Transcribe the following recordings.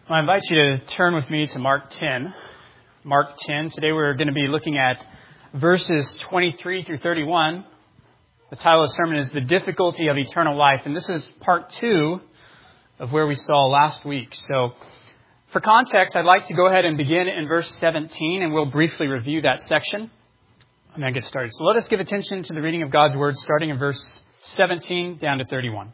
I invite you to turn with me to Mark 10. Mark 10. Today we're going to be looking at verses 23 through 31. The title of the sermon is The Difficulty of Eternal Life. And this is part 2 of where we saw last week. So for context, I'd like to go ahead and begin in verse 17, and we'll briefly review that section and then get started. So let us give attention to the reading of God's Word, starting in verse 17 down to 31.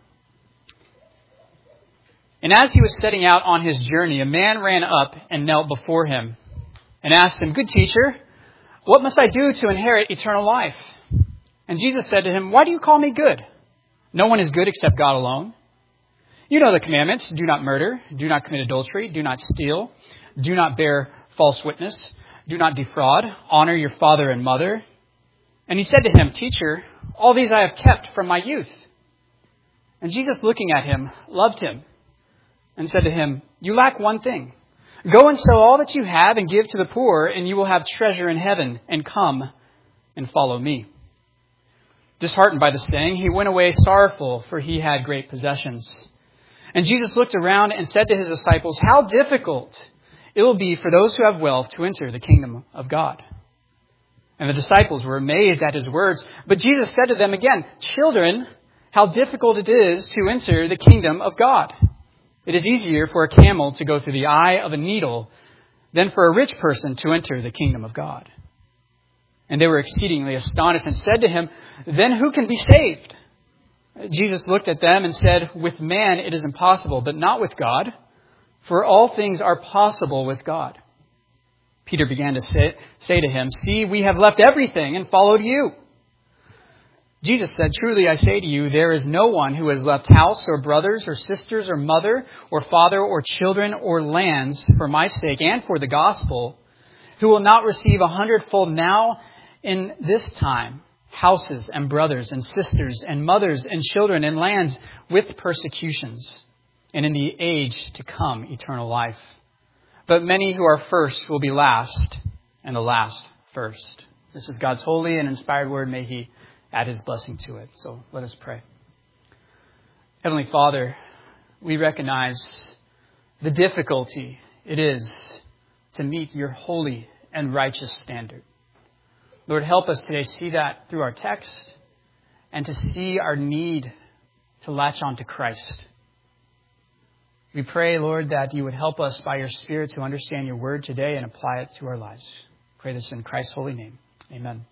And as he was setting out on his journey, a man ran up and knelt before him and asked him, "Good teacher, what must I do to inherit eternal life?" And Jesus said to him, "Why do you call me good? No one is good except God alone. You know the commandments: do not murder, do not commit adultery, do not steal, do not bear false witness, do not defraud, honor your father and mother." And he said to him, "Teacher, all these I have kept from my youth." And Jesus, looking at him, loved him and said to him, "You lack one thing. Go and sell all that you have and give to the poor, and you will have treasure in heaven, and come and follow me." Disheartened by the saying, he went away sorrowful, for he had great possessions. And Jesus looked around and said to his disciples, "How difficult it will be for those who have wealth to enter the kingdom of God." And the disciples were amazed at his words. But Jesus said to them again, "Children, how difficult it is to enter the kingdom of God. It is easier for a camel to go through the eye of a needle than for a rich person to enter the kingdom of God." And they were exceedingly astonished and said to him, "Then who can be saved?" Jesus looked at them and said, "With man it is impossible, but not with God, for all things are possible with God." Peter began to say to him, "See, we have left everything and followed you." Jesus said, "Truly I say to you, there is no one who has left house or brothers or sisters or mother or father or children or lands for my sake and for the gospel, who will not receive 100-fold now in this time, houses and brothers and sisters and mothers and children and lands with persecutions, and in the age to come eternal life. But many who are first will be last, and the last first." This is God's holy and inspired word. May He add His blessing to it. So let us pray. Heavenly Father, we recognize the difficulty it is to meet your holy and righteous standard. Lord, help us today see that through our text and to see our need to latch on to Christ. We pray, Lord, that you would help us by your Spirit to understand your word today and apply it to our lives. Pray this in Christ's holy name. Amen.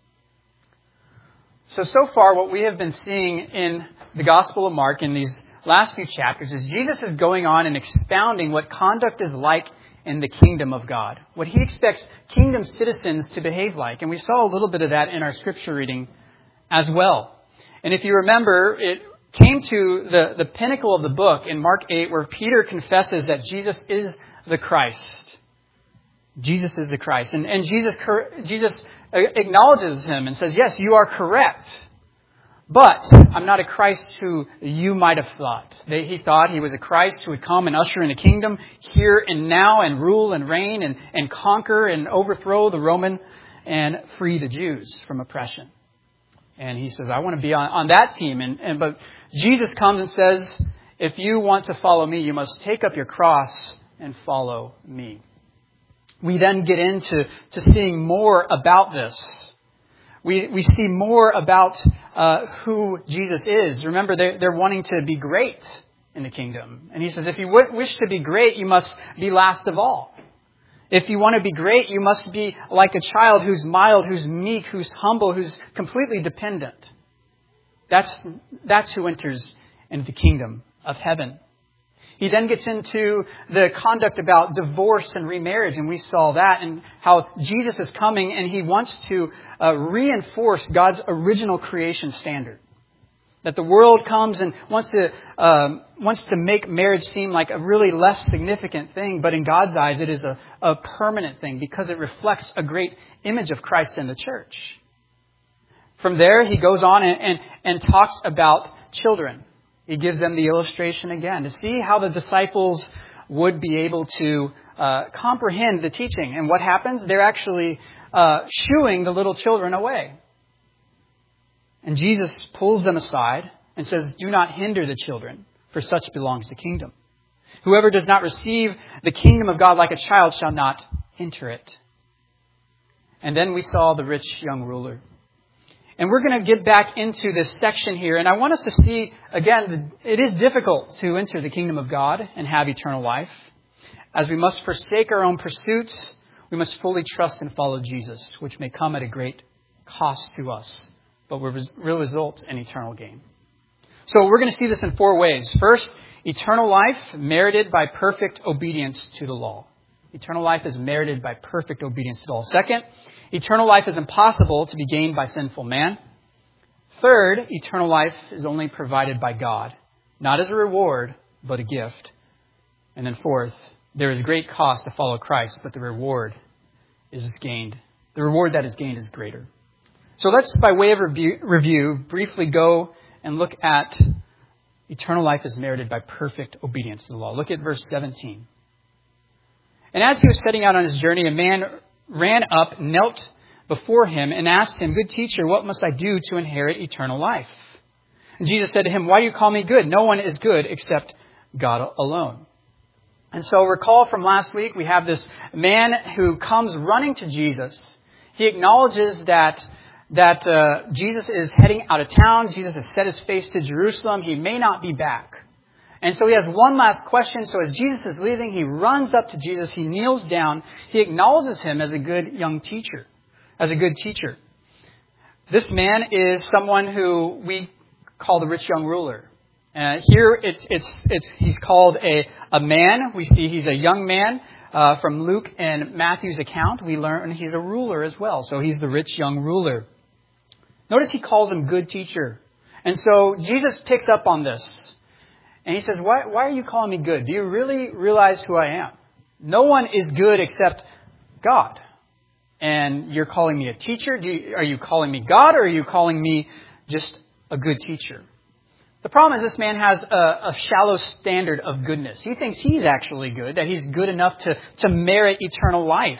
So far, what we have been seeing in the Gospel of Mark in these last few chapters is Jesus is going on and expounding what conduct is like in the kingdom of God, what he expects kingdom citizens to behave like. And we saw a little bit of that in our scripture reading as well. And if you remember, it came to the pinnacle of the book in Mark 8, where Peter confesses that Jesus is the Christ. Jesus is the Christ. And Jesus acknowledges him and says, "Yes, you are correct. But I'm not a Christ who you might have thought." He thought he was a Christ who would come and usher in a kingdom here and now and rule and reign and conquer and overthrow the Roman and free the Jews from oppression. And he says, "I want to be on that team." But Jesus comes and says, "If you want to follow me, you must take up your cross and follow me." We then get into seeing more about this. We see more about who Jesus is. Remember, they're wanting to be great in the kingdom. And he says, if you wish to be great, you must be last of all. If you want to be great, you must be like a child who's mild, who's meek, who's humble, who's completely dependent. That's who enters into the kingdom of heaven. He then gets into the conduct about divorce and remarriage, and we saw that and how Jesus is coming and he wants to reinforce God's original creation standard. That the world comes and wants to make marriage seem like a really less significant thing, but in God's eyes it is a permanent thing because it reflects a great image of Christ in the church. From there, he goes on and talks about children. He gives them the illustration again to see how the disciples would be able to comprehend the teaching. And what happens? They're actually shooing the little children away. And Jesus pulls them aside and says, "Do not hinder the children, for such belongs the kingdom. Whoever does not receive the kingdom of God like a child shall not enter it. And then we saw the rich young ruler. And we're going to get back into this section here. And I want us to see, again, it is difficult to enter the kingdom of God and have eternal life. As we must forsake our own pursuits, we must fully trust and follow Jesus, which may come at a great cost to us, but will result in eternal gain. So we're going to see this in 4 ways. First, eternal life merited by perfect obedience to the law. Eternal life is merited by perfect obedience to the law. Second, eternal life is impossible to be gained by sinful man. Third, eternal life is only provided by God, not as a reward, but a gift. And then fourth, there is great cost to follow Christ, but the reward is gained. The reward that is gained is greater. So let's, by way of review, briefly go and look at eternal life is merited by perfect obedience to the law. Look at verse 17. And as he was setting out on his journey, a man ran up, knelt before him, and asked him, "Good teacher, what must I do to inherit eternal life?" And Jesus said to him, "Why do you call me good? No one is good except God alone." And so recall from last week, we have this man who comes running to Jesus. He acknowledges that Jesus is heading out of town. Jesus has set his face to Jerusalem. He may not be back. And so he has one last question. So as Jesus is leaving, he runs up to Jesus. He kneels down. He acknowledges him as a good young teacher, as a good teacher. This man is someone who we call the rich young ruler. Here he's called a man. We see he's a young man. From Luke and Matthew's account, we learn he's a ruler as well. So he's the rich young ruler. Notice he calls him good teacher. And so Jesus picks up on this. And he says, why are you calling me good? Do you really realize who I am? No one is good except God. And you're calling me a teacher? Are you calling me God, or are you calling me just a good teacher? The problem is this man has a shallow standard of goodness. He thinks he's actually good, that he's good enough to merit eternal life.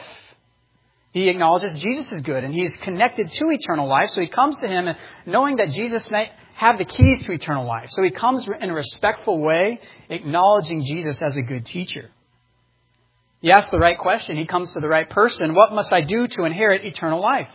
He acknowledges Jesus is good, and he's connected to eternal life. So he comes to him knowing that Jesus might have the keys to eternal life. So he comes in a respectful way, acknowledging Jesus as a good teacher. He asks the right question. He comes to the right person. What must I do to inherit eternal life?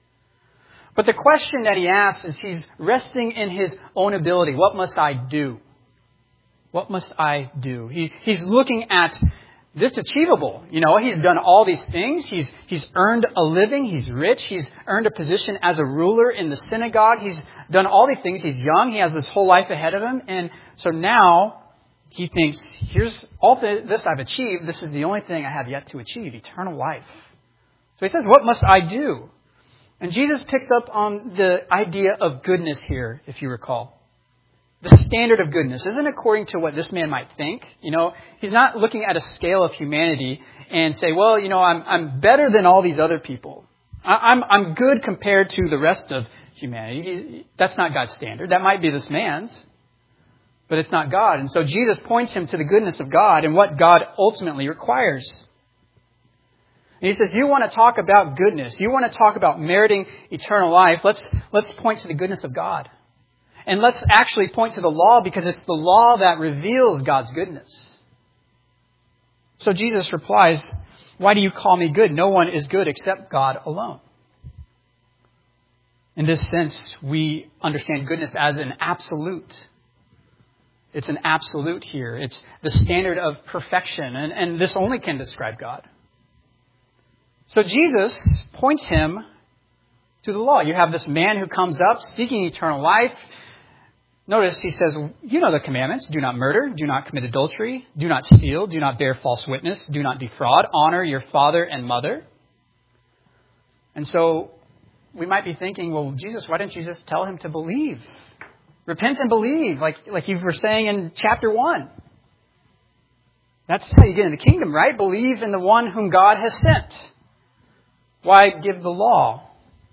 But the question that he asks is he's resting in his own ability. What must I do? What must I do? He's looking at this achievable. You know, he's done all these things. He's earned a living. He's rich. He's earned a position as a ruler in the synagogue. He's done all these things. He's young. He has this whole life ahead of him. And so now he thinks, here's all this I've achieved. This is the only thing I have yet to achieve, eternal life. So he says, what must I do? And Jesus picks up on the idea of goodness here, if you recall. The standard of goodness isn't according to what this man might think. You know, he's not looking at a scale of humanity and say, well, you know, I'm better than all these other people. I'm good compared to the rest of humanity. That's not God's standard. That might be this man's, but it's not God. And so Jesus points him to the goodness of God and what God ultimately requires. And he says, you want to talk about goodness. You want to talk about meriting eternal life. Let's point to the goodness of God. And let's actually point to the law, because it's the law that reveals God's goodness. So Jesus replies, why do you call me good? No one is good except God alone. In this sense, we understand goodness as an absolute. It's an absolute here. It's the standard of perfection. And this only can describe God. So Jesus points him to the law. You have this man who comes up seeking eternal life. Notice he says, you know the commandments. Do not murder. Do not commit adultery. Do not steal. Do not bear false witness. Do not defraud. Honor your father and mother. And so we might be thinking, well, Jesus, why didn't you just tell him to believe? Repent and believe, like you were saying in chapter 1. That's how you get in the kingdom, right? Believe in the one whom God has sent. Why give the law?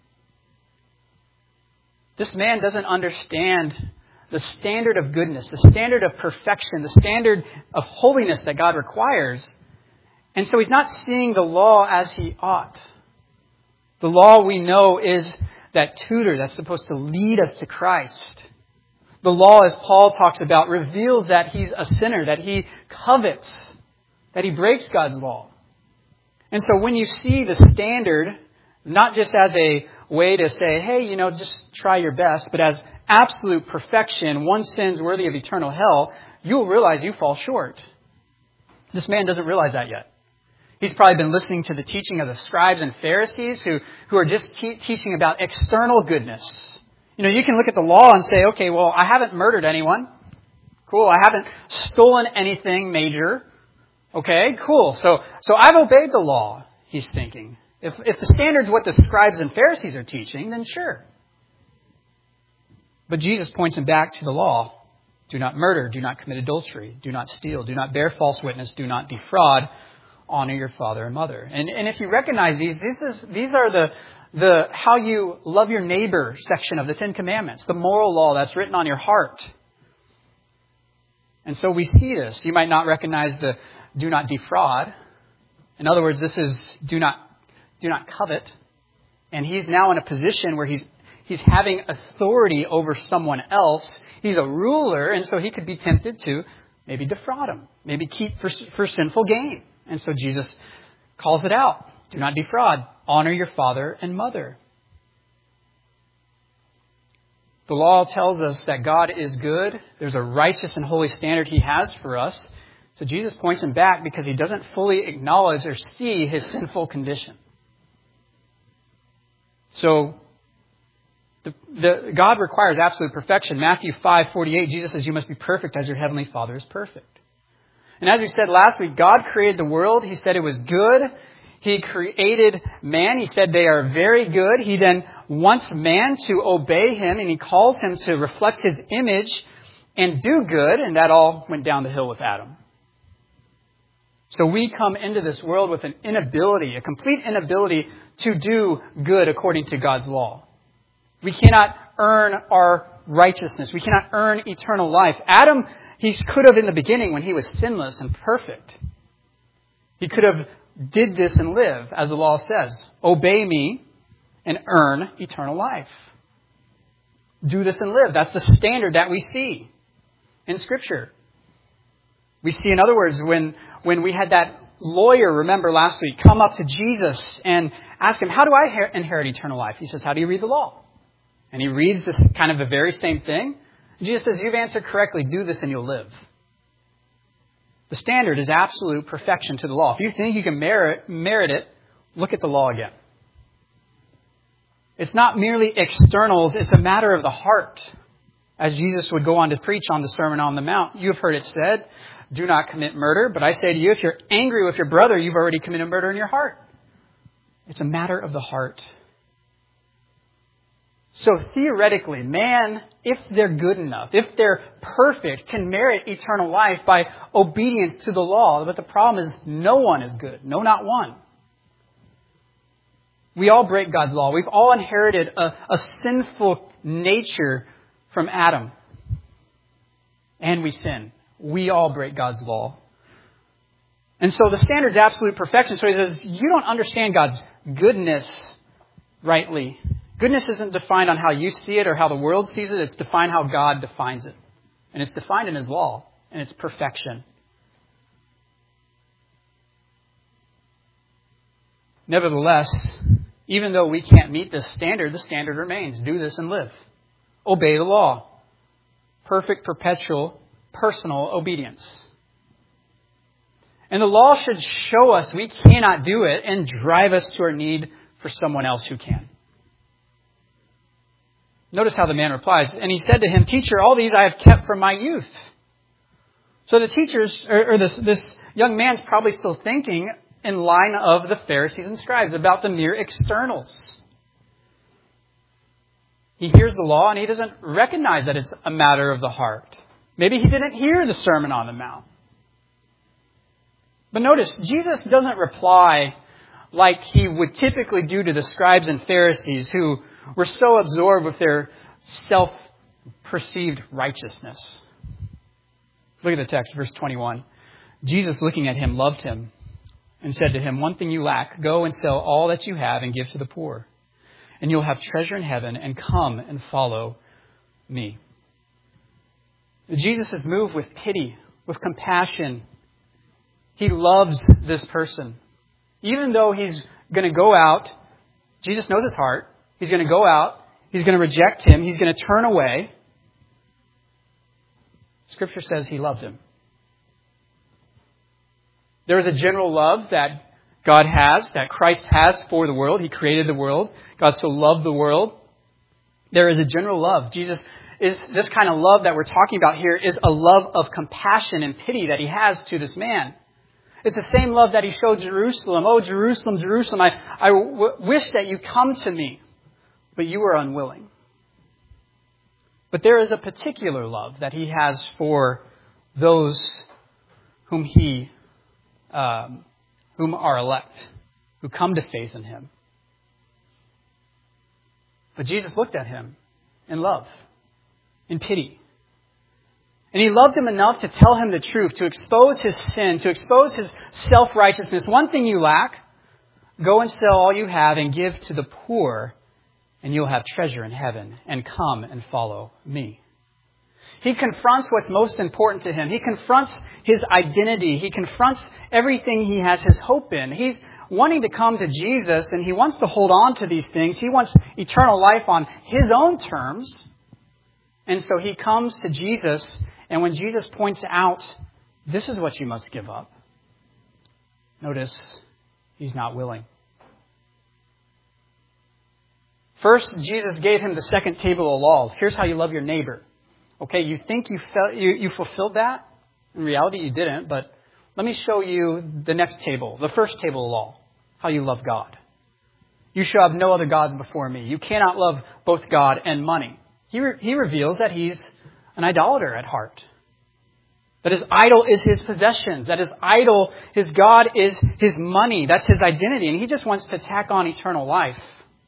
This man doesn't understand the standard of goodness, the standard of perfection, the standard of holiness that God requires. And so he's not seeing the law as he ought. The law, we know, is that tutor that's supposed to lead us to Christ. The law, as Paul talks about, reveals that he's a sinner, that he covets, that he breaks God's law. And so when you see the standard, not just as a way to say, hey, just try your best, but as absolute perfection, one sin's worthy of eternal hell, you'll realize you fall short. This man doesn't realize that yet. He's probably been listening to the teaching of the scribes and Pharisees who are just teaching about external goodness. You can look at the law and say, okay, well, I haven't murdered anyone. Cool. I haven't stolen anything major. Okay, cool. So I've obeyed the law, he's thinking. If the standard's what the scribes and Pharisees are teaching, then sure. But Jesus points him back to the law. Do not murder. Do not commit adultery. Do not steal. Do not bear false witness. Do not defraud. Honor your father and mother. And if you recognize these are the how you love your neighbor section of the Ten Commandments, the moral law that's written on your heart. And so we see this. You might not recognize the do not defraud. In other words, this is do not covet. And he's now in a position where he's having authority over someone else. He's a ruler, and so he could be tempted to maybe defraud him, maybe keep for sinful gain. And so Jesus calls it out. Do not defraud. Honor your father and mother. The law tells us that God is good. There's a righteous and holy standard he has for us. So Jesus points him back because he doesn't fully acknowledge or see his sinful condition. So God requires absolute perfection. Matthew 5:48, Jesus says, you must be perfect as your heavenly Father is perfect. And as we said last week, God created the world. He said it was good. He created man. He said they are very good. He then wants man to obey him, and he calls him to reflect his image and do good. And that all went down the hill with Adam. So we come into this world with an inability, a complete inability to do good according to God's law. We cannot earn our righteousness. We cannot earn eternal life. Adam, he could have in the beginning when he was sinless and perfect. He could have did this and live, as the law says. Obey me and earn eternal life. Do this and live. That's the standard that we see in Scripture. We see, in other words, when we had that lawyer, remember last week, come up to Jesus and ask him, how do I inherit eternal life? He says, how do you read the law? And he reads this kind of the very same thing. Jesus says, you've answered correctly. Do this and you'll live. The standard is absolute perfection to the law. If you think you can merit it, look at the law again. It's not merely externals. It's a matter of the heart. As Jesus would go on to preach on the Sermon on the Mount, you've heard it said, do not commit murder. But I say to you, if you're angry with your brother, you've already committed murder in your heart. It's a matter of the heart. So theoretically, man, if they're good enough, if they're perfect, can merit eternal life by obedience to the law. But the problem is no one is good. No, not one. We all break God's law. We've all inherited a sinful nature from Adam. And we sin. We all break God's law. And so the standard is absolute perfection. So he says, you don't understand God's goodness rightly. Goodness isn't defined on how you see it or how the world sees it. It's defined how God defines it. And it's defined in His law. And it's perfection. Nevertheless, even though we can't meet this standard, the standard remains. Do this and live. Obey the law. Perfect, perpetual, personal obedience. And the law should show us we cannot do it and drive us to our need for someone else who can. Notice how the man replies. And he said to him, Teacher, all these I have kept from my youth. So the teachers, or this young man's probably still thinking in line of the Pharisees and scribes about the mere externals. He hears the law and he doesn't recognize that it's a matter of the heart. Maybe he didn't hear the Sermon on the Mount. But notice, Jesus doesn't reply like he would typically do to the scribes and Pharisees who were so absorbed with their self-perceived righteousness. Look at the text, verse 21. Jesus, looking at him, loved him and said to him, one thing you lack, go and sell all that you have and give to the poor, and you'll have treasure in heaven, and come and follow me. Jesus is moved with pity, with compassion. He loves this person. Even though he's going to go out, Jesus knows his heart. He's going to go out. He's going to reject him. He's going to turn away. Scripture says he loved him. There is a general love that God has, that Christ has for the world. He created the world. God so loved the world. There is a general love. Jesus is this kind of love that we're talking about here is a love of compassion and pity that he has to this man. It's the same love that he showed Jerusalem. Oh, Jerusalem, Jerusalem, I wish that you come to me, but you were unwilling. But there is a particular love that he has for those whom are elect, who come to faith in him. But Jesus looked at him in love, in pity. And he loved him enough to tell him the truth, to expose his sin, to expose his self-righteousness. One thing you lack, go and sell all you have and give to the poor, and you'll have treasure in heaven, and come and follow me. He confronts what's most important to him. He confronts his identity. He confronts everything he has his hope in. He's wanting to come to Jesus, and he wants to hold on to these things. He wants eternal life on his own terms. And so he comes to Jesus, and when Jesus points out, this is what you must give up, notice he's not willing. First, Jesus gave him the second table of law. Here's how you love your neighbor. Okay, you think you fulfilled that? In reality, you didn't, but let me show you the next table, the first table of law, how you love God. You shall have no other gods before me. You cannot love both God and money. He reveals that he's an idolater at heart. That his idol is his possessions. That his idol, his God is his money. That's his identity. And he just wants to tack on eternal life.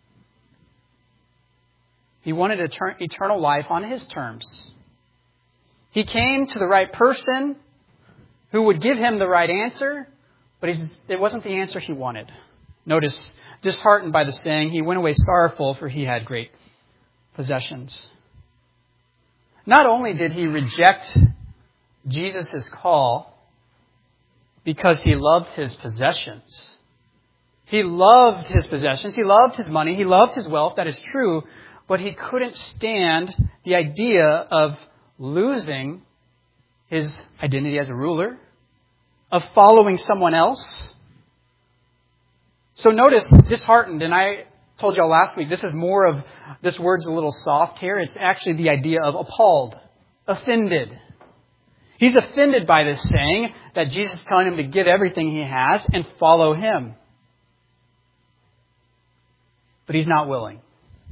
He wanted eternal life on his terms. He came to the right person who would give him the right answer, but it wasn't the answer he wanted. Notice, disheartened by the saying, he went away sorrowful, for he had great possessions. Not only did he reject Jesus' call because he loved his possessions. He loved his possessions. He loved his money. He loved his wealth. That is true. But he couldn't stand the idea of losing his identity as a ruler, of following someone else. So notice, disheartened, and I told y'all last week, this word's a little soft here. It's actually the idea of appalled, offended. He's offended by this saying that Jesus is telling him to give everything he has and follow him. But he's not willing.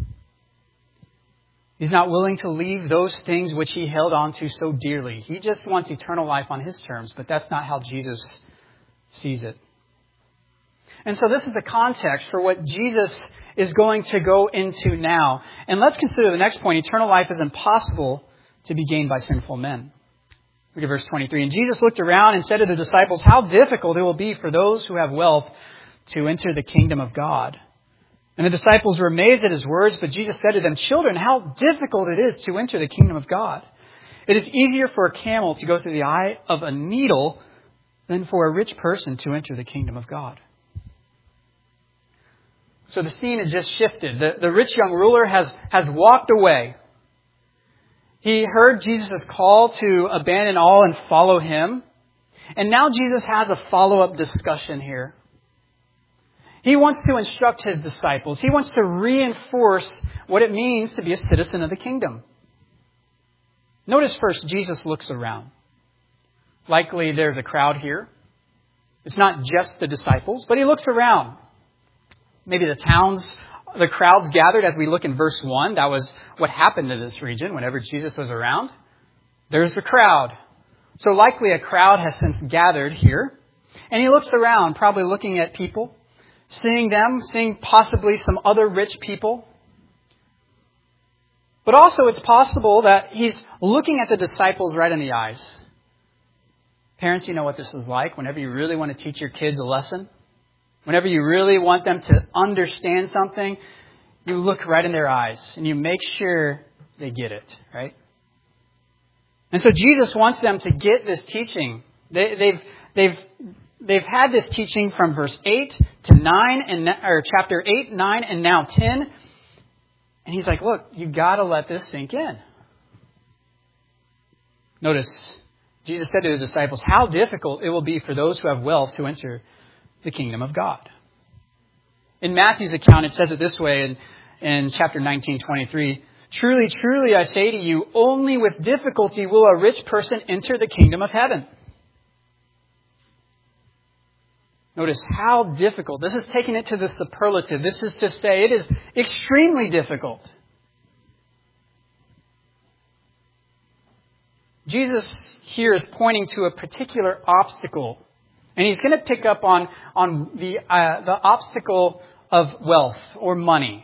He's not willing to leave those things which he held on to so dearly. He just wants eternal life on his terms, but that's not how Jesus sees it. And so this is the context for what Jesus is going to go into now. And let's consider the next point. Eternal life is impossible to be gained by sinful men. Look at verse 23. And Jesus looked around and said to the disciples, how difficult it will be for those who have wealth to enter the kingdom of God. And the disciples were amazed at his words, but Jesus said to them, children, how difficult it is to enter the kingdom of God. It is easier for a camel to go through the eye of a needle than for a rich person to enter the kingdom of God. So the scene has just shifted. The rich young ruler has walked away. He heard Jesus' call to abandon all and follow him. And now Jesus has a follow-up discussion here. He wants to instruct his disciples. He wants to reinforce what it means to be a citizen of the kingdom. Notice first, Jesus looks around. Likely there's a crowd here. It's not just the disciples, but he looks around. Maybe the crowds gathered as we look in verse 1. That was what happened to this region whenever Jesus was around. There's the crowd. So likely a crowd has since gathered here. And he looks around, probably looking at people. Seeing them, seeing possibly some other rich people. But also it's possible that he's looking at the disciples right in the eyes. Parents, you know what this is like whenever you really want to teach your kids a lesson. Whenever you really want them to understand something, you look right in their eyes and you make sure they get it, right? And so Jesus wants them to get this teaching. They've they've had this teaching from verse 8 to 9, or chapter 8, 9, and now 10. And he's like, look, you got to let this sink in. Notice, Jesus said to his disciples, how difficult it will be for those who have wealth to enter the kingdom of God. In Matthew's account, it says it this way in chapter 19:23. Truly, truly, I say to you, only with difficulty will a rich person enter the kingdom of heaven. Notice how difficult. This is taking it to the superlative. This is to say it is extremely difficult. Jesus here is pointing to a particular obstacle. And he's going to pick up on the obstacle of wealth or money.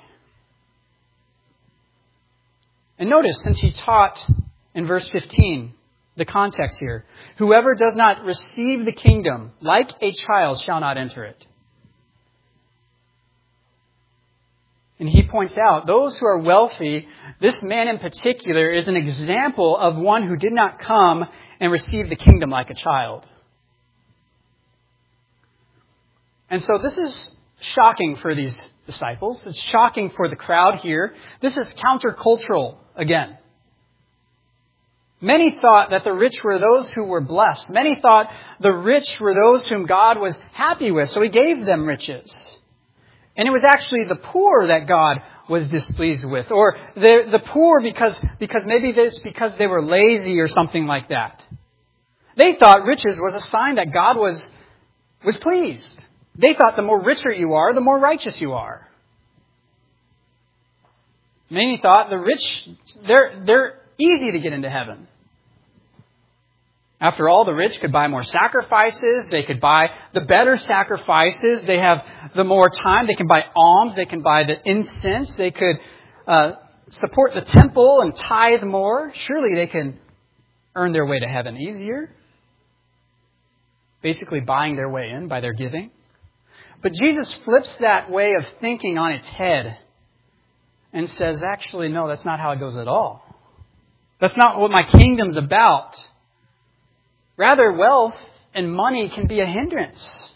And notice, since he taught in verse 15, the context here, whoever does not receive the kingdom like a child shall not enter it. And he points out, those who are wealthy, this man in particular is an example of one who did not come and receive the kingdom like a child. And so this is shocking for these disciples. It's shocking for the crowd here. This is countercultural again. Many thought that the rich were those who were blessed. Many thought the rich were those whom God was happy with, so he gave them riches. And it was actually the poor that God was displeased with. Or the poor because they were lazy or something like that. They thought riches was a sign that God was pleased. They thought the more richer you are, the more righteous you are. Many thought the rich, they're easy to get into heaven. After all, the rich could buy more sacrifices. They could buy the better sacrifices. They have the more time. They can buy alms. They can buy the incense. They could support the temple and tithe more. Surely they can earn their way to heaven easier. Basically buying their way in by their giving. But Jesus flips that way of thinking on its head and says, actually, no, that's not how it goes at all. That's not what my kingdom's about. Rather, wealth and money can be a hindrance.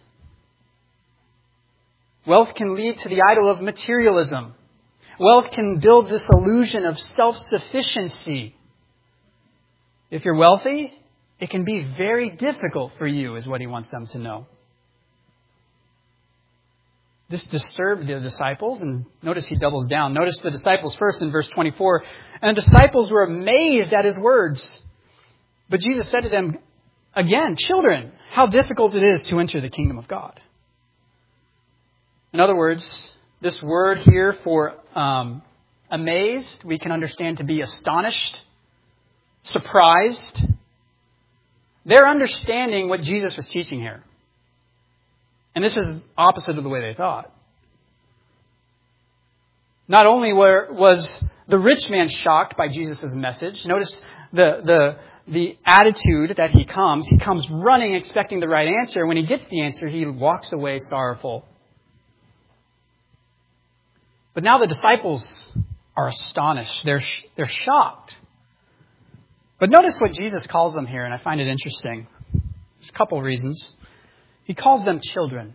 Wealth can lead to the idol of materialism. Wealth can build this illusion of self-sufficiency. If you're wealthy, it can be very difficult for you, is what he wants them to know. This disturbed the disciples, and notice he doubles down. Notice the disciples first in verse 24. And the disciples were amazed at his words. But Jesus said to them, again, children, how difficult it is to enter the kingdom of God. In other words, this word here for amazed, we can understand to be astonished, surprised. They're understanding what Jesus was teaching here. And this is opposite of the way they thought. Not only was the rich man shocked by Jesus' message, notice the attitude that he comes running expecting the right answer. When he gets the answer, he walks away sorrowful. But now the disciples are astonished. They're shocked. But notice what Jesus calls them here, and I find it interesting. There's a couple reasons. He calls them children.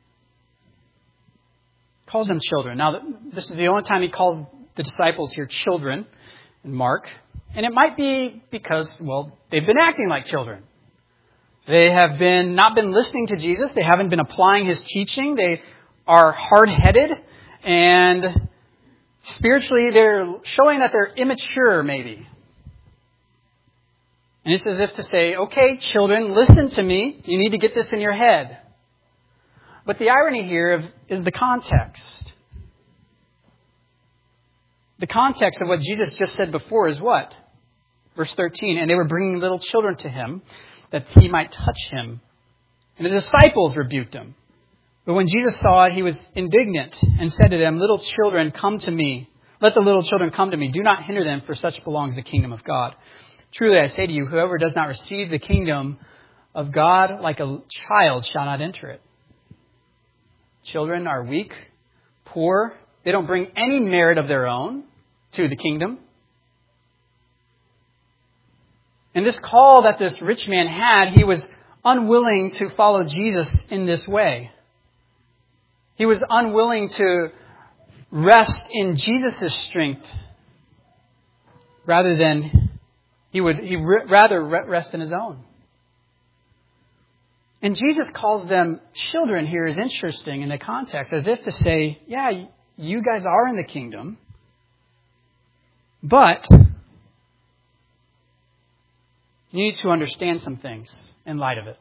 Calls them children. Now, this is the only time he calls the disciples here children in Mark. And it might be because, well, they've been acting like children. They have not been listening to Jesus. They haven't been applying his teaching. They are hard-headed. And spiritually, they're showing that they're immature, maybe. And it's as if to say, okay, children, listen to me. You need to get this in your head. But the irony here is the context. The context of what Jesus just said before is what? Verse 13, and they were bringing little children to him that he might touch him. And the disciples rebuked him. But when Jesus saw it, he was indignant and said to them, little children, come to me. Let the little children come to me. Do not hinder them, for such belongs the kingdom of God. Truly, I say to you, whoever does not receive the kingdom of God like a child shall not enter it. Children are weak, poor. They don't bring any merit of their own to the kingdom. And this call that this rich man had, he was unwilling to follow Jesus in this way. He was unwilling to rest in Jesus' strength rather than he would rather rest in his own. And Jesus calls them children here is interesting in the context, as if to say, yeah, you guys are in the kingdom, but you need to understand some things in light of it.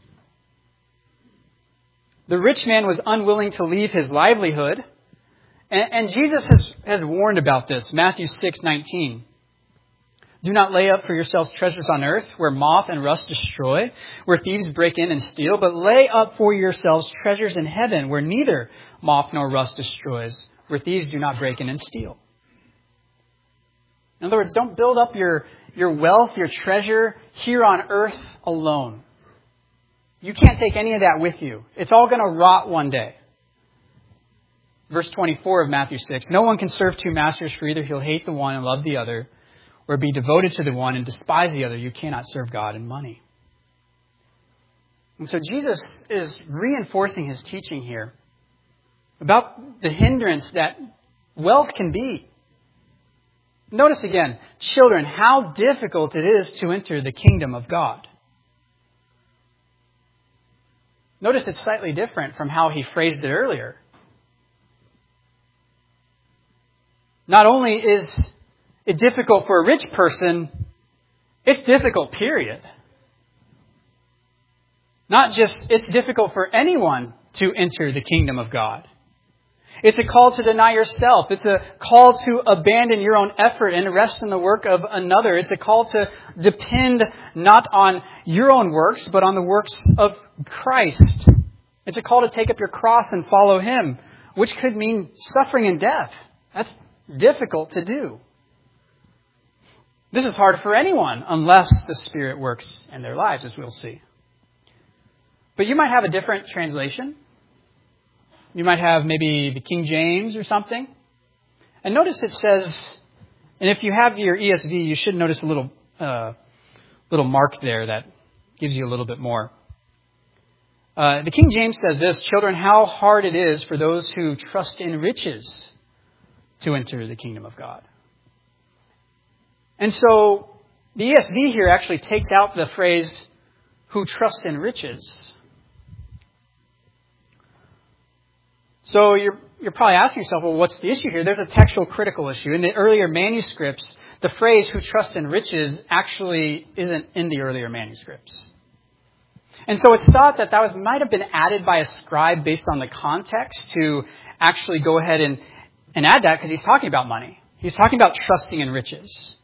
The rich man was unwilling to leave his livelihood, and Jesus has warned about this. Matthew 6:19. Do not lay up for yourselves treasures on earth, where moth and rust destroy, where thieves break in and steal, but lay up for yourselves treasures in heaven, where neither moth nor rust destroys, where thieves do not break in and steal. In other words, don't build up your wealth, your treasure here on earth alone. You can't take any of that with you. It's all going to rot one day. Verse 24 of Matthew 6. No one can serve two masters, for either he'll hate the one and love the other, or be devoted to the one and despise the other. You cannot serve God and money. And so Jesus is reinforcing his teaching here about the hindrance that wealth can be. Notice again, children, how difficult it is to enter the kingdom of God. Notice it's slightly different from how he phrased it earlier. Not only is it difficult for a rich person, it's difficult, period. Not just, it's difficult for anyone to enter the kingdom of God. It's a call to deny yourself. It's a call to abandon your own effort and rest in the work of another. It's a call to depend not on your own works, but on the works of Christ. It's a call to take up your cross and follow Him, which could mean suffering and death. That's difficult to do. This is hard for anyone unless the Spirit works in their lives, as we'll see. But you might have a different translation. You might have maybe the King James or something. And notice it says, and if you have your ESV, you should notice a little mark there that gives you a little bit more. The King James says this, children, how hard it is for those who trust in riches to enter the kingdom of God. And so the ESV here actually takes out the phrase, who trust in riches. So you're probably asking yourself, well, what's the issue here? There's a textual critical issue. In the earlier manuscripts, the phrase who trust in riches actually isn't in the earlier manuscripts. And so it's thought that might have been added by a scribe based on the context to actually go ahead and add that because he's talking about money. He's talking about trusting in riches.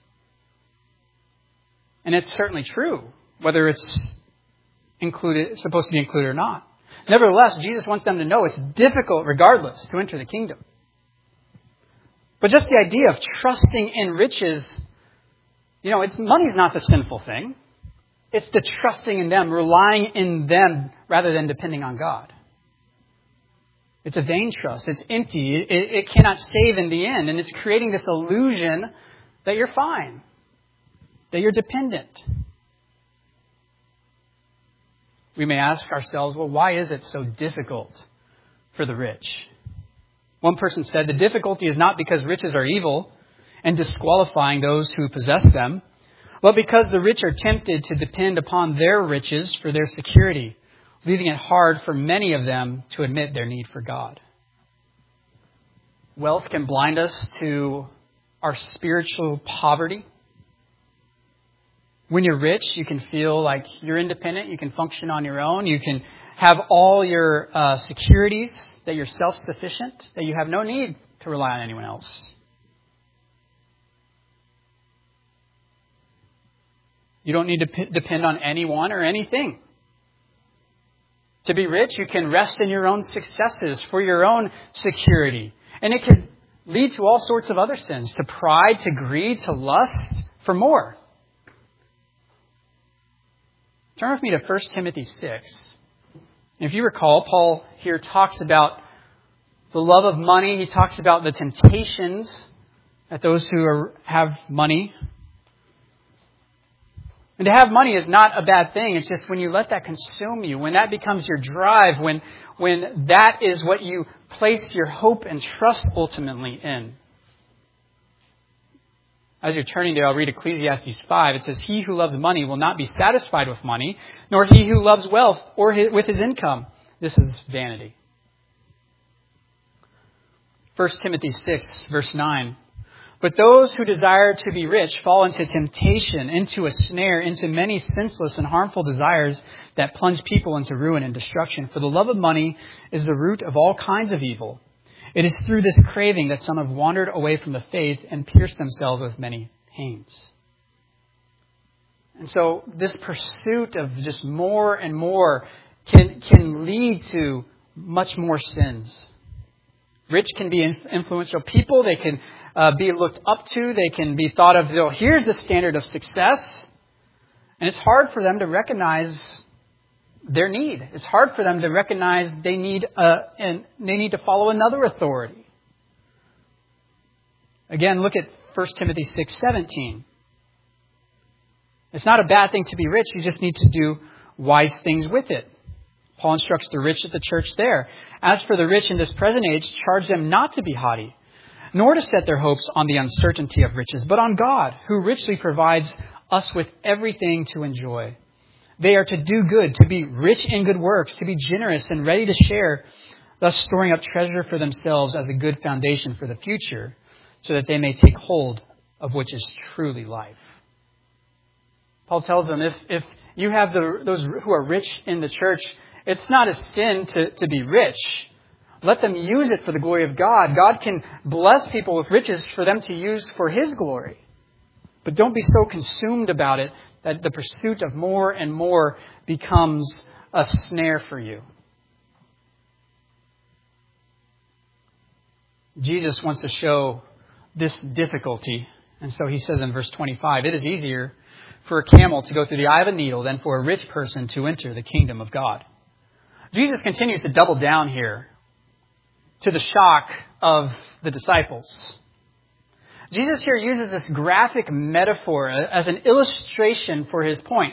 And it's certainly true, whether it's supposed to be included or not. Nevertheless, Jesus wants them to know it's difficult regardless to enter the kingdom. But just the idea of trusting in riches, money's not the sinful thing. It's the trusting in them, relying in them rather than depending on God. It's a vain trust. It's empty. It cannot save in the end. And it's creating this illusion that you're fine, that you're dependent. We may ask ourselves, well, why is it so difficult for the rich? One person said, the difficulty is not because riches are evil and disqualifying those who possess them, but because the rich are tempted to depend upon their riches for their security, leaving it hard for many of them to admit their need for God. Wealth can blind us to our spiritual poverty. When you're rich, you can feel like you're independent. You can function on your own. You can have all your securities, that you're self-sufficient, that you have no need to rely on anyone else. You don't need to depend on anyone or anything. To be rich, you can rest in your own successes for your own security. And it can lead to all sorts of other sins, to pride, to greed, to lust, for more. Turn with me to 1 Timothy 6. If you recall, Paul here talks about the love of money. He talks about the temptations that those who have money And to have money is not a bad thing. It's just when you let that consume you, when that becomes your drive, when that is what you place your hope and trust ultimately in. As you're turning there, I'll read Ecclesiastes 5. It says, "He who loves money will not be satisfied with money, nor he who loves wealth or with his income. This is vanity." 1 Timothy 6, verse 9. "But those who desire to be rich fall into temptation, into a snare, into many senseless and harmful desires that plunge people into ruin and destruction. For the love of money is the root of all kinds of evil. It is through this craving that some have wandered away from the faith and pierced themselves with many pains." And so this pursuit of just more and more can lead to much more sins. Rich can be influential people. They can be looked up to. They can be thought of, here's the standard of success. And it's hard for them to recognize their need. It's hard for them to recognize they need to follow another authority. Again, look at 1 Timothy 6:17. It's not a bad thing to be rich. You just need to do wise things with it. Paul instructs the rich at the church there. "As for the rich in this present age, charge them not to be haughty, nor to set their hopes on the uncertainty of riches, but on God, who richly provides us with everything to enjoy. They are to do good, to be rich in good works, to be generous and ready to share, thus storing up treasure for themselves as a good foundation for the future, so that they may take hold of which is truly life." Paul tells them, if you have those who are rich in the church, it's not a sin to be rich. Let them use it for the glory of God. God can bless people with riches for them to use for His glory. But don't be so consumed about it that the pursuit of more and more becomes a snare for you. Jesus wants to show this difficulty. And so He says in verse 25, "It is easier for a camel to go through the eye of a needle than for a rich person to enter the kingdom of God." Jesus continues to double down here to the shock of the disciples. Jesus here uses this graphic metaphor as an illustration for His point.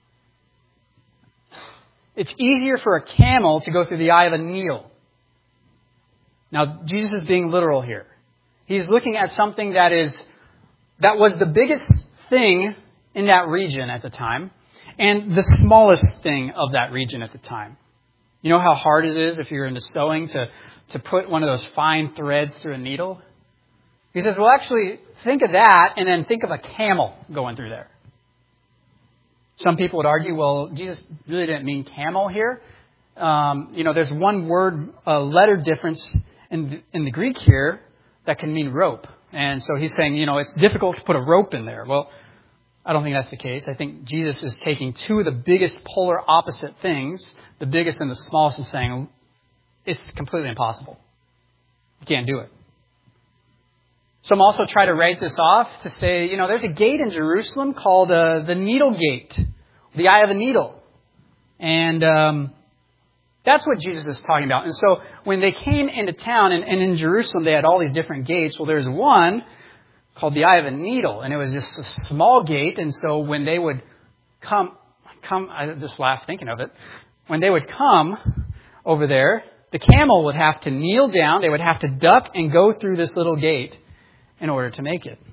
It's easier for a camel to go through the eye of a needle. Now, Jesus is being literal here. He's looking at something that was the biggest thing in that region at the time, and the smallest thing of that region at the time. You know how hard it is if you're into sewing to put one of those fine threads through a needle? He says, well, actually, think of that and then think of a camel going through there. Some people would argue, well, Jesus really didn't mean camel here. There's one word, letter difference in the Greek here that can mean rope. And so he's saying, it's difficult to put a rope in there. Well, I don't think that's the case. I think Jesus is taking two of the biggest polar opposite things, the biggest and the smallest, and saying it's completely impossible. You can't do it. Some also try to write this off to say, there's a gate in Jerusalem called the Needle Gate, the Eye of a Needle. And that's what Jesus is talking about. And so when they came into town, and in Jerusalem they had all these different gates, well, there's one called the Eye of a Needle, and it was just a small gate. And so when they would come, I just laugh thinking of it. When they would come over there, the camel would have to kneel down, they would have to duck and go through this little gate in order to make it.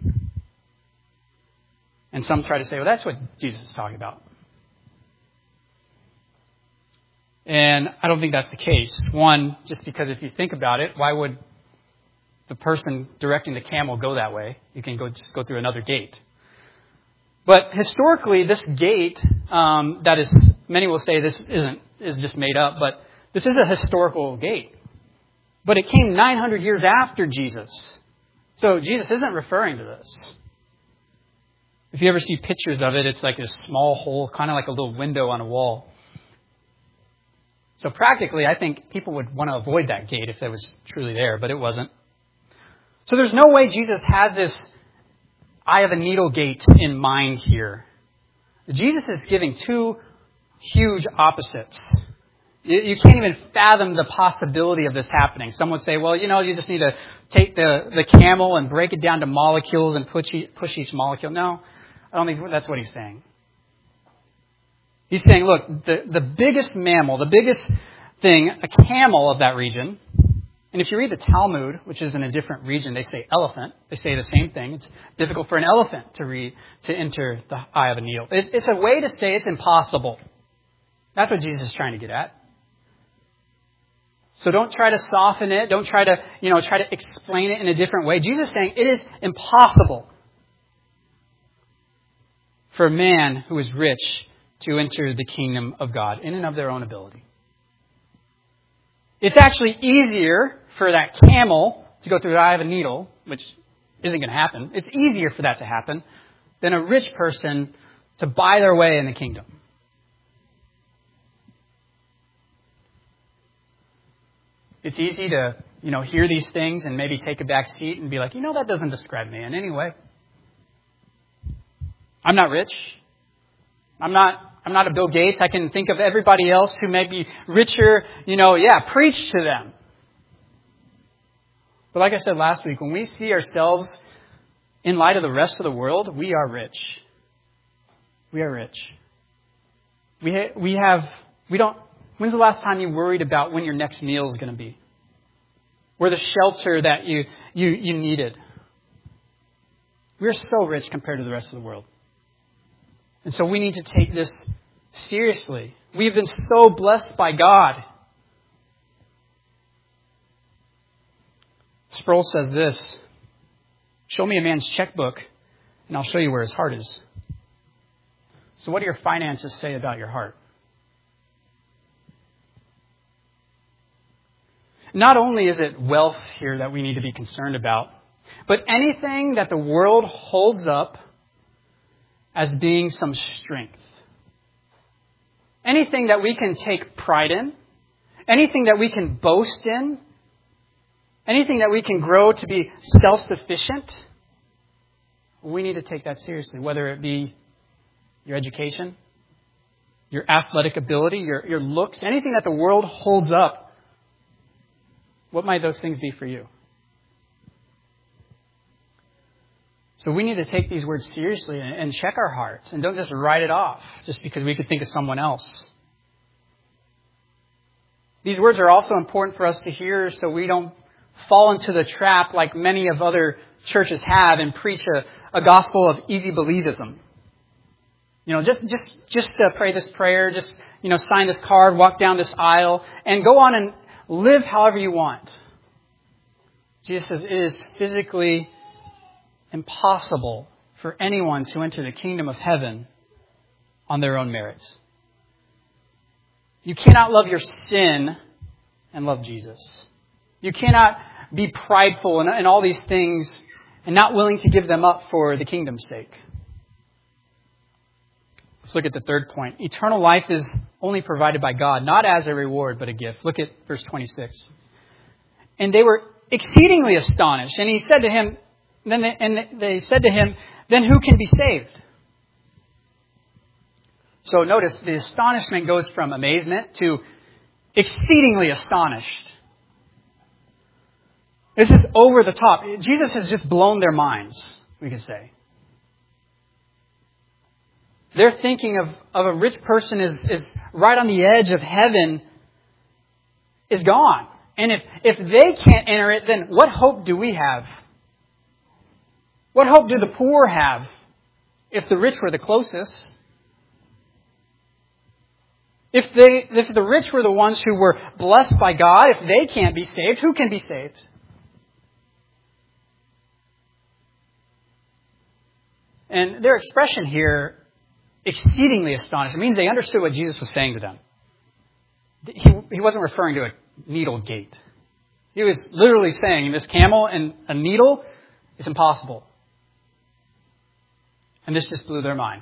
And some try to say, well, that's what Jesus is talking about. And I don't think that's the case. One, just because if you think about it, why would the person directing the camel go that way? You can just go through another gate. But historically, this gate, many will say this is just made up, but this is a historical gate. But it came 900 years after Jesus. So Jesus isn't referring to this. If you ever see pictures of it, it's like a small hole, kind of like a little window on a wall. So practically, I think people would want to avoid that gate if it was truly there, but it wasn't. So there's no way Jesus had this eye of a needle gate in mind here. Jesus is giving two huge opposites. You can't even fathom the possibility of this happening. Some would say, well, you just need to take the camel and break it down to molecules and push each molecule. No, I don't think that's what he's saying. He's saying, look, the biggest mammal, the biggest thing, a camel of that region, and if you read the Talmud, which is in a different region, they say elephant. They say the same thing. It's difficult for an elephant to enter the eye of a needle. It's a way to say it's impossible. That's what Jesus is trying to get at. So don't try to soften it. Don't try to explain it in a different way. Jesus is saying it is impossible for a man who is rich to enter the kingdom of God in and of their own ability. It's actually easier for that camel to go through the eye of a needle, which isn't going to happen. It's easier for that to happen than a rich person to buy their way in the kingdom. It's easy to, hear these things and maybe take a back seat and be like, that doesn't describe me in any way. I'm not rich. I'm not a Bill Gates. I can think of everybody else who may be richer. Preach to them. But like I said last week, when we see ourselves in light of the rest of the world, we are rich. We are rich. When's the last time you worried about when your next meal is going to be? Or the shelter that you needed? We're so rich compared to the rest of the world. And so we need to take this seriously. We've been so blessed by God. Sproul says this, show me a man's checkbook and I'll show you where his heart is. So what do your finances say about your heart? Not only is it wealth here that we need to be concerned about, but anything that the world holds up as being some strength. Anything that we can take pride in, anything that we can boast in, anything that we can grow to be self-sufficient, we need to take that seriously, whether it be your education, your athletic ability, your looks, anything that the world holds up. What might those things be for you? So we need to take these words seriously and check our hearts and don't just write it off just because we could think of someone else. These words are also important for us to hear so we don't fall into the trap like many of other churches have and preach a gospel of easy believism. Just pray this prayer, just sign this card, walk down this aisle, and go on and live however you want. Jesus says it is physically impossible for anyone to enter the kingdom of heaven on their own merits. You cannot love your sin and love Jesus. You cannot be prideful and all these things and not willing to give them up for the kingdom's sake. Let's look at the third point. Eternal life is only provided by God, not as a reward, but a gift. Look at verse 26. And they were exceedingly astonished. And he said to him, they said to him, then who can be saved? So notice the astonishment goes from amazement to exceedingly astonished. This is over the top. Jesus has just blown their minds, we could say. They're thinking of a rich person is right on the edge of heaven, is gone. And if they can't enter it, then what hope do we have? What hope do the poor have if the rich were the closest? If the rich were the ones who were blessed by God, if they can't be saved, who can be saved? And their expression here, exceedingly astonished, it means they understood what Jesus was saying to them. He wasn't referring to a needle gate. He was literally saying this camel and a needle, it's impossible. And this just blew their mind.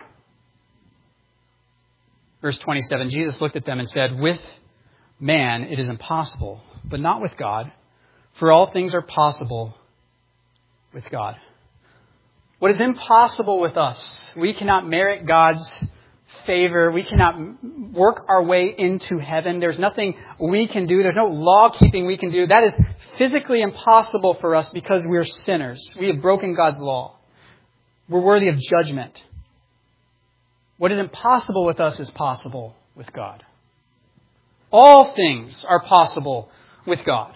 Verse 27, Jesus looked at them and said, with man it is impossible, but not with God, for all things are possible with God. What is impossible with us, we cannot merit God's favor. We cannot work our way into heaven. There's nothing we can do. There's no law keeping we can do. That is physically impossible for us because we are sinners. We have broken God's law. We're worthy of judgment. What is impossible with us is possible with God. All things are possible with God.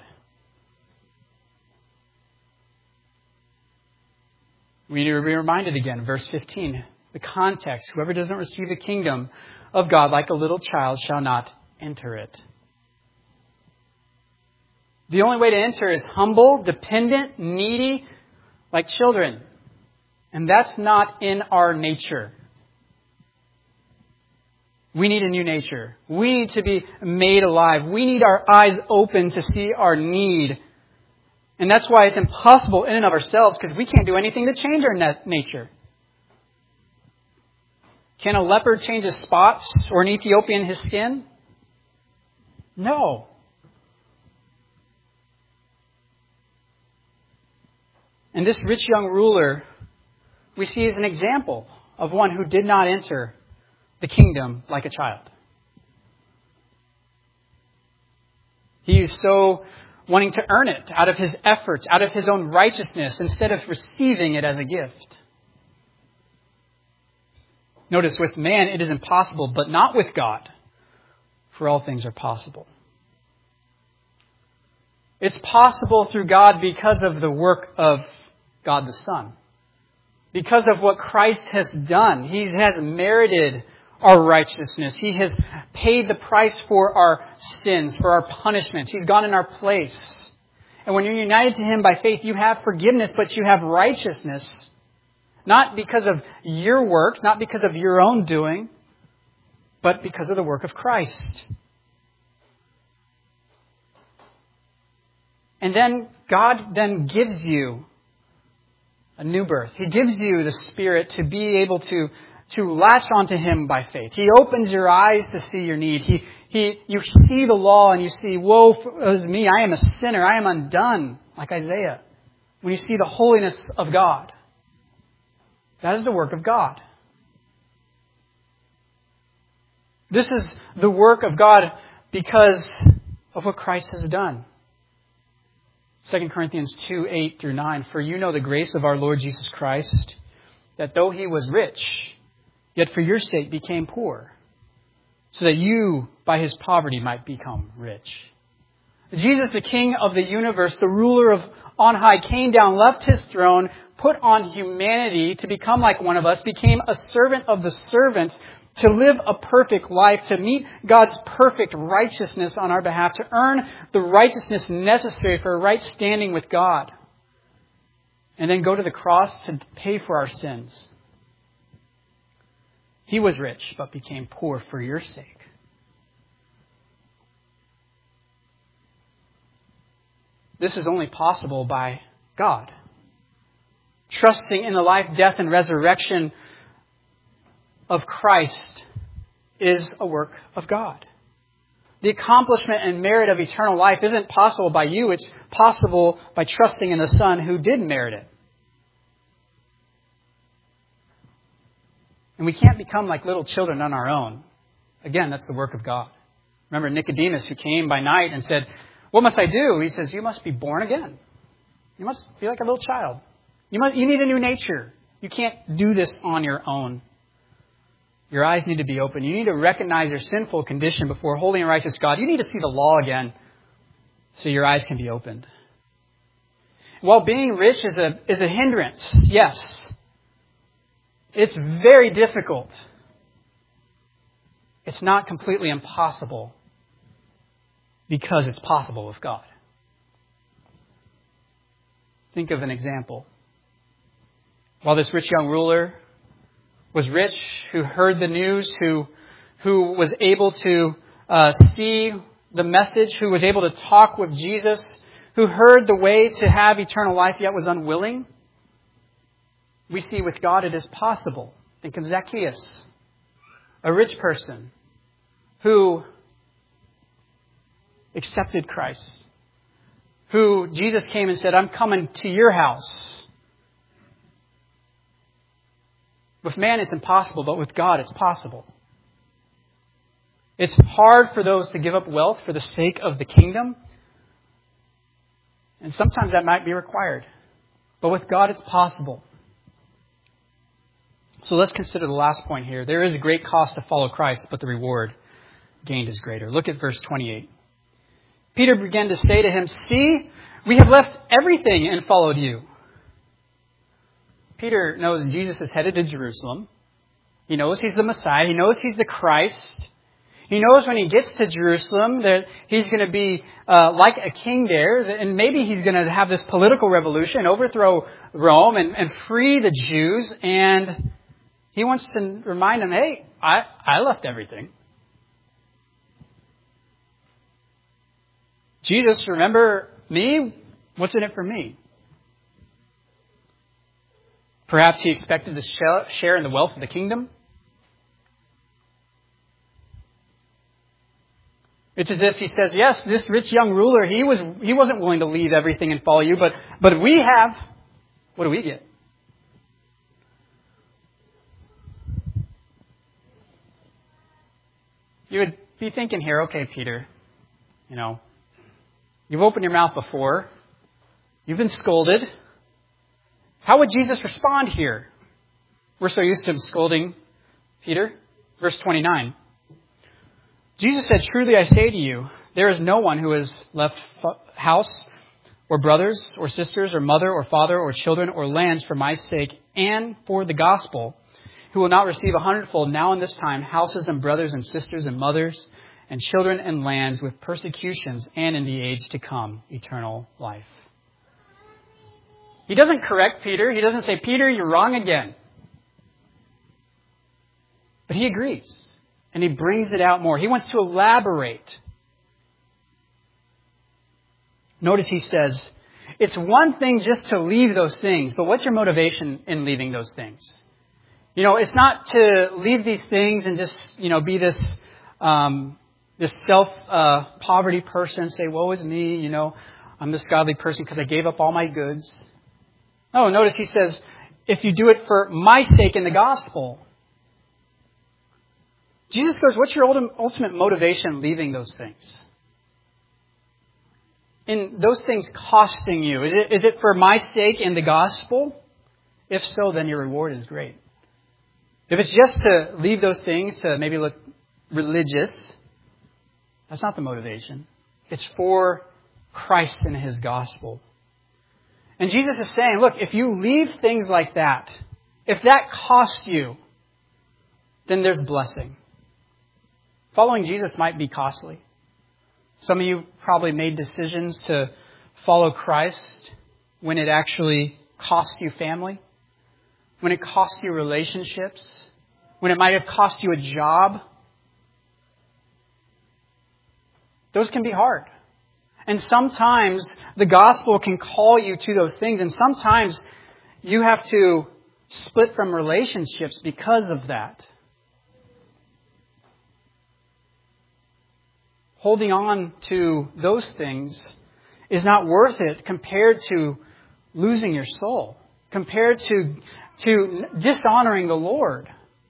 We need to be reminded again, verse 15, the context. Whoever doesn't receive the kingdom of God like a little child shall not enter it. The only way to enter is humble, dependent, needy, like children. And that's not in our nature. We need a new nature. We need to be made alive. We need our eyes open to see our need. And that's why it's impossible in and of ourselves, because we can't do anything to change our nature. Can a leopard change his spots or an Ethiopian his skin? No. And this rich young ruler we see as an example of one who did not enter the kingdom like a child. He is so wanting to earn it out of his efforts, out of his own righteousness, instead of receiving it as a gift. Notice, with man it is impossible, but not with God, for all things are possible. It's possible through God because of the work of God the Son. Because of what Christ has done. He has merited our righteousness. He has paid the price for our sins, for our punishments. He's gone in our place. And when you're united to Him by faith, you have forgiveness, but you have righteousness. Not because of your works, not because of your own doing, but because of the work of Christ. And then God then gives you a new birth. He gives you the Spirit to be able to latch onto Him by faith. He opens your eyes to see your need. You see the law and you see, woe is me, I am a sinner, I am undone, like Isaiah. When you see the holiness of God. That is the work of God. This is the work of God because of what Christ has done. 2 Corinthians 2:8-9, for you know the grace of our Lord Jesus Christ, that though He was rich, yet for your sake became poor, so that you by His poverty might become rich. Jesus, the King of the universe, the ruler of on high, came down, left His throne, put on humanity to become like one of us, became a servant of the servants, to live a perfect life, to meet God's perfect righteousness on our behalf, to earn the righteousness necessary for a right standing with God, and then go to the cross to pay for our sins. He was rich, but became poor for your sake. This is only possible by God. Trusting in the life, death, and resurrection of Christ is a work of God. The accomplishment and merit of eternal life isn't possible by you. It's possible by trusting in the Son who did merit it. And we can't become like little children on our own. Again, that's the work of God. Remember Nicodemus, who came by night and said, what must I do? He says, you must be born again. You must be like a little child. You need a new nature. You can't do this on your own. Your eyes need to be open. You need to recognize your sinful condition before holy and righteous God. You need to see the law again so your eyes can be opened. While being rich is a hindrance, yes. It's very difficult. It's not completely impossible because it's possible with God. Think of an example. While this rich young ruler was rich, who heard the news, who was able to see the message, who was able to talk with Jesus, who heard the way to have eternal life yet was unwilling, we see with God it is possible. Think of Zacchaeus, a rich person who accepted Christ, who Jesus came and said, I'm coming to your house. With man, it's impossible, but with God, it's possible. It's hard for those to give up wealth for the sake of the kingdom. And sometimes that might be required. But with God, it's possible. So let's consider the last point here. There is a great cost to follow Christ, but the reward gained is greater. Look at verse 28. Peter began to say to him, "See, we have left everything and followed you." Peter knows Jesus is headed to Jerusalem. He knows he's the Messiah. He knows he's the Christ. He knows when he gets to Jerusalem that he's going to be like a king there. And maybe he's going to have this political revolution, overthrow Rome and free the Jews. And he wants to remind them, hey, I left everything. Jesus, remember me? What's in it for me? Perhaps he expected to share in the wealth of the kingdom. It's as if he says, yes, this rich young ruler, he wasn't willing to leave everything and follow you, but we have. What do we get? You would be thinking here, okay, Peter, you've opened your mouth before. You've been scolded. How would Jesus respond here? We're so used to him scolding Peter. Verse 29. Jesus said, "Truly I say to you, there is no one who has left house or brothers or sisters or mother or father or children or lands for my sake and for the gospel, who will not receive 100-fold now in this time houses and brothers and sisters and mothers and children and lands with persecutions and in the age to come eternal life." He doesn't correct Peter. He doesn't say, "Peter, you're wrong again." But he agrees. And he brings it out more. He wants to elaborate. Notice he says, it's one thing just to leave those things, but what's your motivation in leaving those things? It's not to leave these things and just, be this self-poverty person, say, woe is me, I'm this godly person because I gave up all my goods. No, notice he says, if you do it for my sake in the gospel. Jesus goes, what's your ultimate motivation leaving those things? In those things costing you, is it for my sake in the gospel? If so, then your reward is great. If it's just to leave those things to maybe look religious, that's not the motivation. It's for Christ and His gospel. And Jesus is saying, look, if you leave things like that, if that costs you, then there's blessing. Following Jesus might be costly. Some of you probably made decisions to follow Christ when it actually cost you family, when it cost you relationships, when it might have cost you a job. Those can be hard. And sometimes the gospel can call you to those things, and sometimes you have to split from relationships because of that. Holding on to those things is not worth it compared to losing your soul, compared to dishonoring the Lord.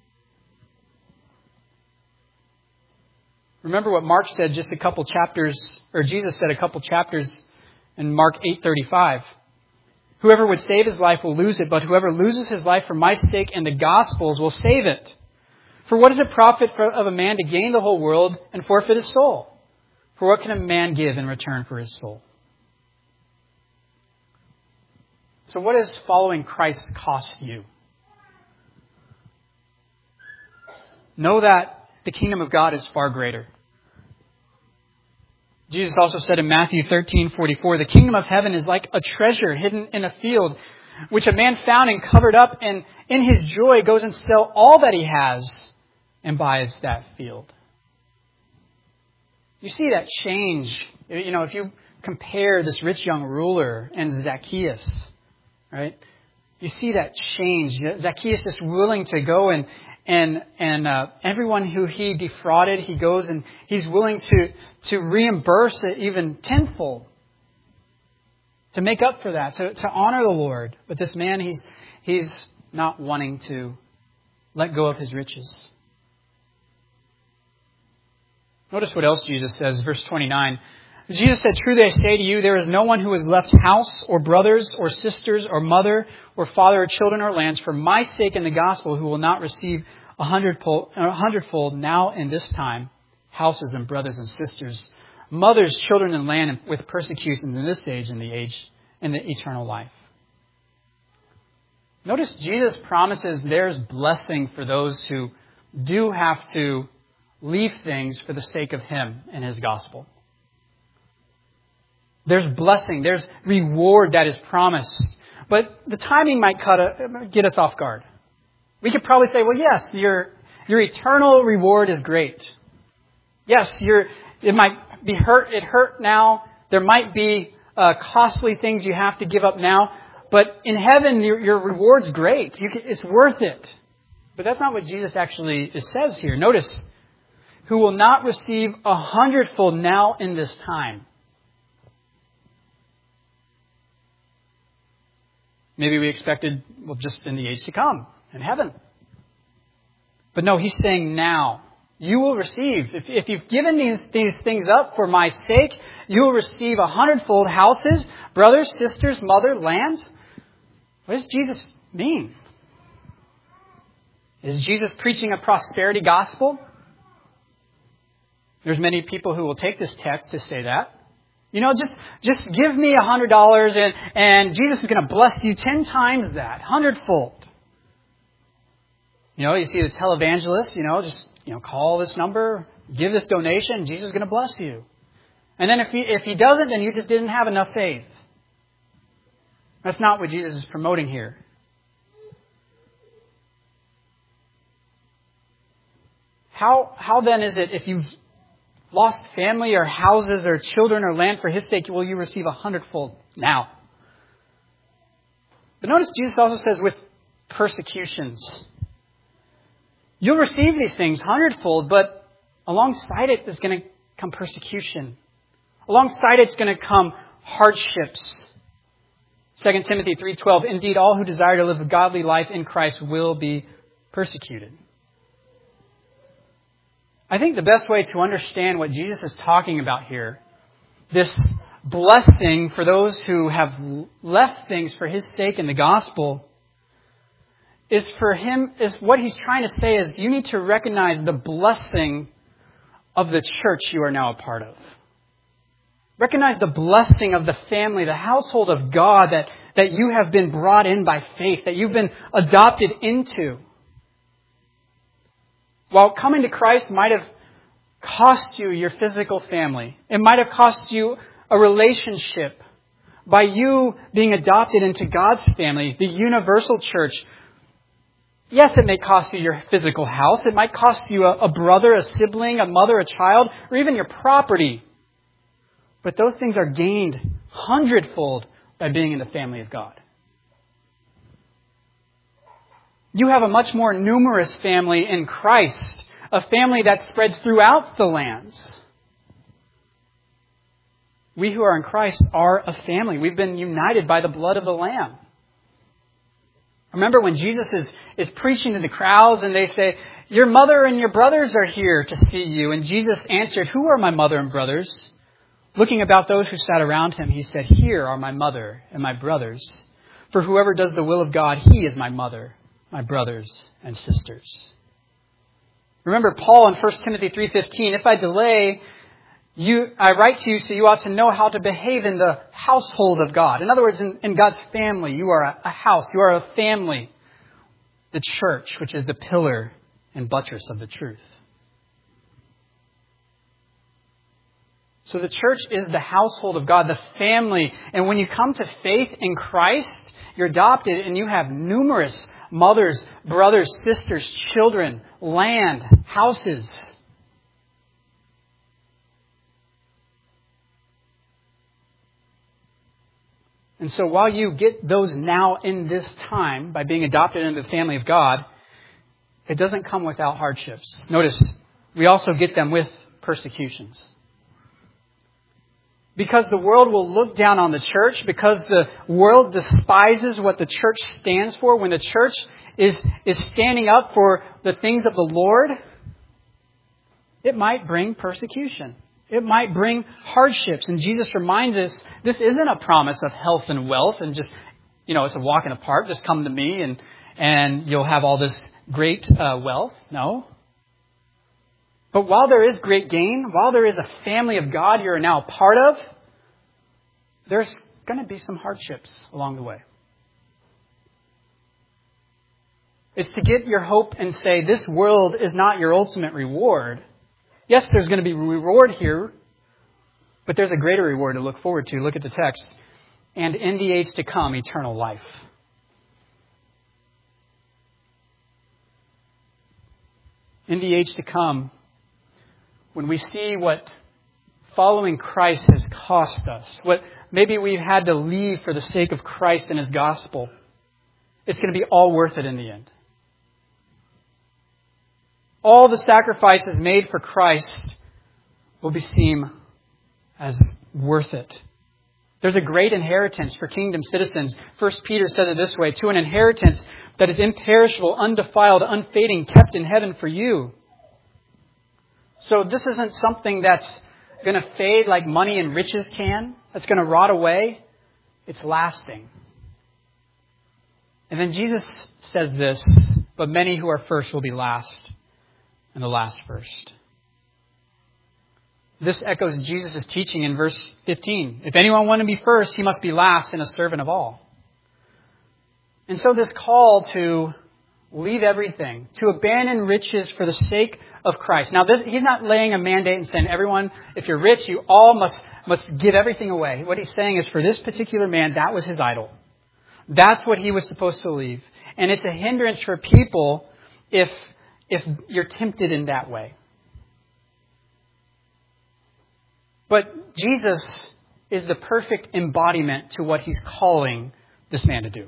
Remember what Mark said just a couple chapters, or Jesus said a couple chapters in Mark 8:35. Whoever would save his life will lose it, but whoever loses his life for my sake and the gospel's will save it. For what does it profit of a man to gain the whole world and forfeit his soul? For what can a man give in return for his soul? So what does following Christ cost you? Know that the kingdom of God is far greater. Jesus also said in Matthew 13:44, the kingdom of heaven is like a treasure hidden in a field, which a man found and covered up, and in his joy goes and sells all that he has and buys that field. You see that change. If you compare this rich young ruler and Zacchaeus, right? You see that change. Zacchaeus is willing to go and everyone who he defrauded, he goes and he's willing to reimburse it even tenfold, to make up for that, to honor the Lord. But this man, he's not wanting to let go of his riches. Notice what else Jesus says, verse 29. Jesus said, "Truly I say to you, there is no one who has left house or brothers or sisters or mother or father or children or lands for my sake and the gospel who will not receive a hundredfold now in this time, houses and brothers and sisters, mothers, children, and land with persecutions in this age and the eternal life." Notice Jesus promises there's blessing for those who do have to leave things for the sake of Him and His gospel. There's blessing, there's reward that is promised. But the timing might get us off guard. We could probably say, well, yes, your eternal reward is great. Yes, it might be it hurt now. There might be costly things you have to give up now. But in heaven, your reward's great. It's worth it. But that's not what Jesus actually says here. Notice, who will not receive 100-fold now in this time. Maybe we expected, well, just in the age to come, in heaven. But no, He's saying now. You will receive. If you've given these things up for my sake, you will receive 100-fold houses, brothers, sisters, mother, land. What does Jesus mean? Is Jesus preaching a prosperity gospel? There's many people who will take this text to say that. Just give me $100 and Jesus is going to bless you 10 times that, 100-fold. You see the televangelist, just call this number, give this donation, Jesus is going to bless you. And then if he doesn't, then you just didn't have enough faith. That's not what Jesus is promoting here. How then is it if you've lost family or houses or children or land for His sake, will you receive 100-fold now? But notice Jesus also says with persecutions. You'll receive these things 100-fold, but alongside it is going to come persecution. Alongside it's going to come hardships. 2 Timothy 3:12, indeed, all who desire to live a godly life in Christ will be persecuted. I think the best way to understand what Jesus is talking about here, this blessing for those who have left things for His sake in the gospel, is what He's trying to say is you need to recognize the blessing of the church you are now a part of. Recognize the blessing of the family, the household of God that you have been brought in by faith, that you've been adopted into. While coming to Christ might have cost you your physical family, it might have cost you a relationship. By you being adopted into God's family, the universal church, yes, it may cost you your physical house. It might cost you a brother, a sibling, a mother, a child, or even your property. But those things are gained 100-fold by being in the family of God. You have a much more numerous family in Christ, a family that spreads throughout the lands. We who are in Christ are a family. We've been united by the blood of the Lamb. Remember when Jesus is preaching to the crowds and they say, your mother and your brothers are here to see you. And Jesus answered, who are my mother and brothers? Looking about those who sat around Him, He said, here are my mother and my brothers. For whoever does the will of God, he is my mother, my brothers and sisters. Remember Paul in 1 Timothy 3:15, if I delay, I write to you so you ought to know how to behave in the household of God. In other words, in God's family, you are a house, you are a family. The church, which is the pillar and buttress of the truth. So the church is the household of God, the family. And when you come to faith in Christ, you're adopted and you have numerous mothers, brothers, sisters, children, land, houses. And so while you get those now in this time by being adopted into the family of God, it doesn't come without hardships. Notice, we also get them with persecutions. Because the world will look down on the church, because the world despises what the church stands for, when the church is standing up for the things of the Lord, it might bring persecution. It might bring hardships. And Jesus reminds us this isn't a promise of health and wealth and just, it's a walk in the park. Just come to me and you'll have all this great wealth. No. But while there is great gain, while there is a family of God you're now a part of, there's going to be some hardships along the way. It's to get your hope and say, this world is not your ultimate reward. Yes, there's going to be reward here, but there's a greater reward to look forward to. Look at the text. And in the age to come, eternal life. In the age to come, when we see what following Christ has cost us, what maybe we've had to leave for the sake of Christ and His gospel, it's going to be all worth it in the end. All the sacrifices made for Christ will be seen as worth it. There's a great inheritance for kingdom citizens. 1 Peter says it this way, to an inheritance that is imperishable, undefiled, unfading, kept in heaven for you. So this isn't something that's going to fade like money and riches can, that's going to rot away. It's lasting. And then Jesus says this, but many who are first will be last, and the last first. This echoes Jesus' teaching in verse 15. If anyone want to be first, he must be last and a servant of all. And so this call to leave everything, to abandon riches for the sake of Christ. Now, he's not laying a mandate and saying, everyone, if you're rich, you all must give everything away. What he's saying is for this particular man, that was his idol. That's what he was supposed to leave. And it's a hindrance for people if you're tempted in that way. But Jesus is the perfect embodiment to what he's calling this man to do.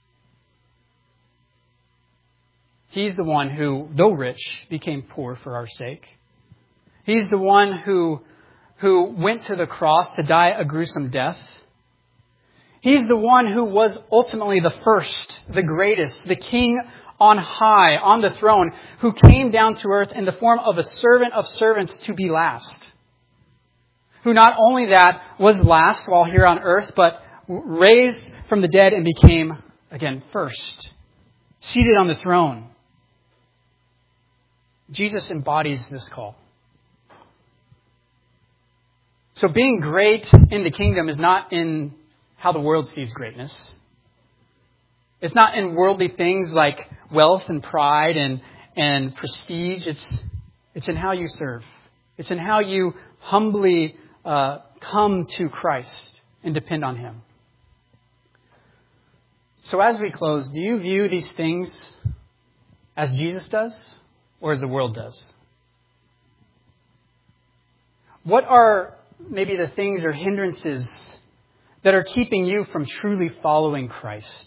He's the one who, though rich, became poor for our sake. He's the one who went to the cross to die a gruesome death. He's the one who was ultimately the first, the greatest, the king on high, on the throne, who came down to earth in the form of a servant of servants to be last. Who not only that was last while here on earth, but raised from the dead and became, again, first. Seated on the throne. Jesus embodies this call. So being great in the kingdom is not in how the world sees greatness. It's not in worldly things like wealth and pride and prestige. It's in how you serve. It's in how you humbly come to Christ and depend on Him. So as we close, do you view these things as Jesus does or as the world does? What are maybe the things or hindrances that are keeping you from truly following Christ?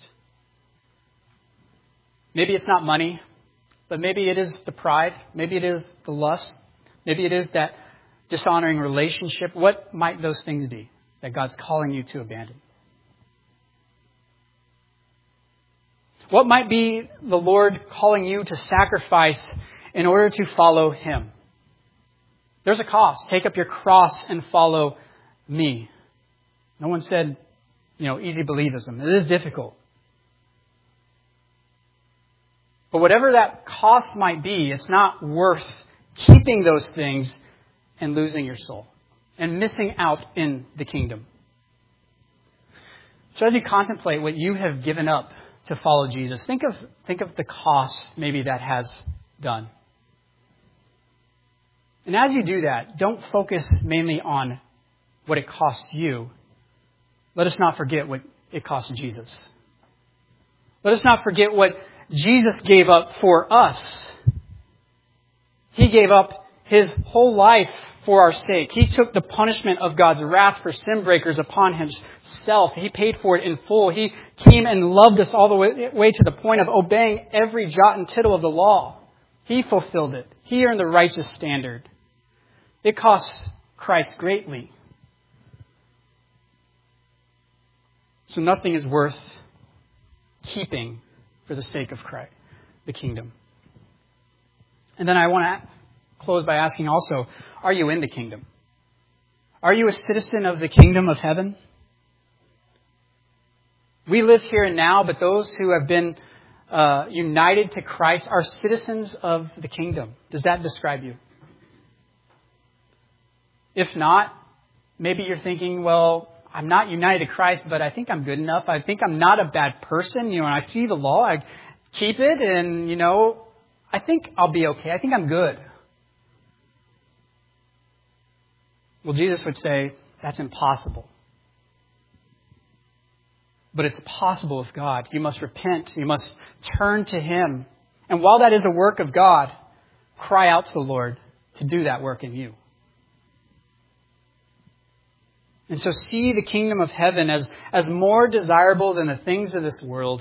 Maybe it's not money, but maybe it is the pride. Maybe it is the lust. Maybe it is that dishonoring relationship. What might those things be that God's calling you to abandon? What might be the Lord calling you to sacrifice in order to follow Him? There's a cost. Take up your cross and follow me. No one said, easy believism. It is difficult. But whatever that cost might be, it's not worth keeping those things and losing your soul and missing out in the kingdom. So as you contemplate what you have given up to follow Jesus, think of the cost maybe that has done. And as you do that, don't focus mainly on what it costs you. Let us not forget what it cost Jesus. Let us not forget what Jesus gave up for us. He gave up His whole life for our sake. He took the punishment of God's wrath for sin breakers upon Himself. He paid for it in full. He came and loved us all the way to the point of obeying every jot and tittle of the law. He fulfilled it. He earned the righteous standard. It costs Christ greatly. So nothing is worth keeping for the sake of Christ, the kingdom. And then I want to close by asking also, are you in the kingdom? Are you a citizen of the kingdom of heaven? We live here and now, but those who have been united to Christ are citizens of the kingdom. Does that describe you? If not, maybe you're thinking, well, I'm not united to Christ, but I think I'm good enough. I think I'm not a bad person. When I see the law, I keep it, and, I think I'll be okay. I think I'm good. Well, Jesus would say, that's impossible. But it's possible with God. You must repent. You must turn to Him. And while that is a work of God, cry out to the Lord to do that work in you. And so see the kingdom of heaven as more desirable than the things of this world.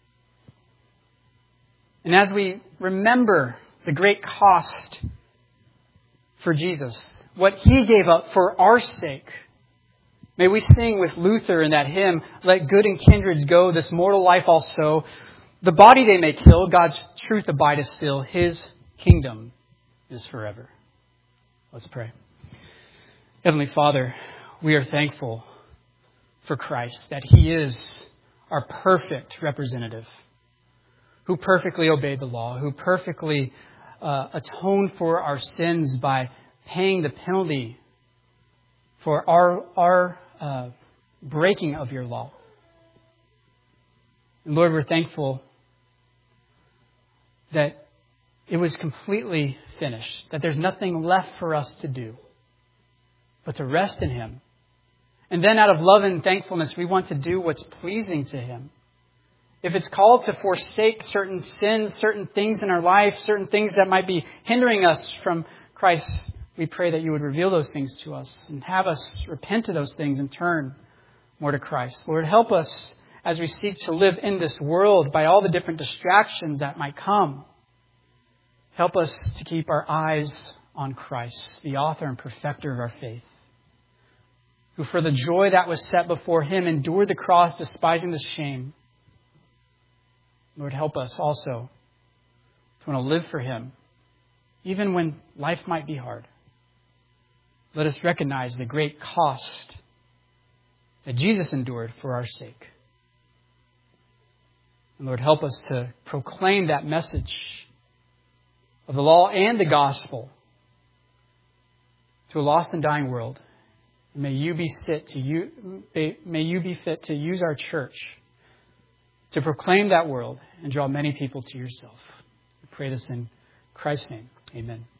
And as we remember the great cost for Jesus, what He gave up for our sake, may we sing with Luther in that hymn, let good and kindreds go, this mortal life also. The body they may kill, God's truth abideth still. His kingdom is forever. Let's pray. Heavenly Father, we are thankful for Christ, that He is our perfect representative, who perfectly obeyed the law, who perfectly atoned for our sins by paying the penalty for our breaking of your law. And Lord, we're thankful that it was completely finished, that there's nothing left for us to do but to rest in Him. And then out of love and thankfulness, we want to do what's pleasing to Him. If it's called to forsake certain sins, certain things in our life, certain things that might be hindering us from Christ, we pray that you would reveal those things to us and have us repent of those things and turn more to Christ. Lord, help us as we seek to live in this world by all the different distractions that might come. Help us to keep our eyes on Christ, the author and perfecter of our faith, who for the joy that was set before Him endured the cross, despising the shame. Lord, help us also to want to live for Him, even when life might be hard. Let us recognize the great cost that Jesus endured for our sake. And Lord, help us to proclaim that message of the law and the gospel to a lost and dying world. And may you be fit to use our church to proclaim that world and draw many people to yourself. We pray this in Christ's name. Amen.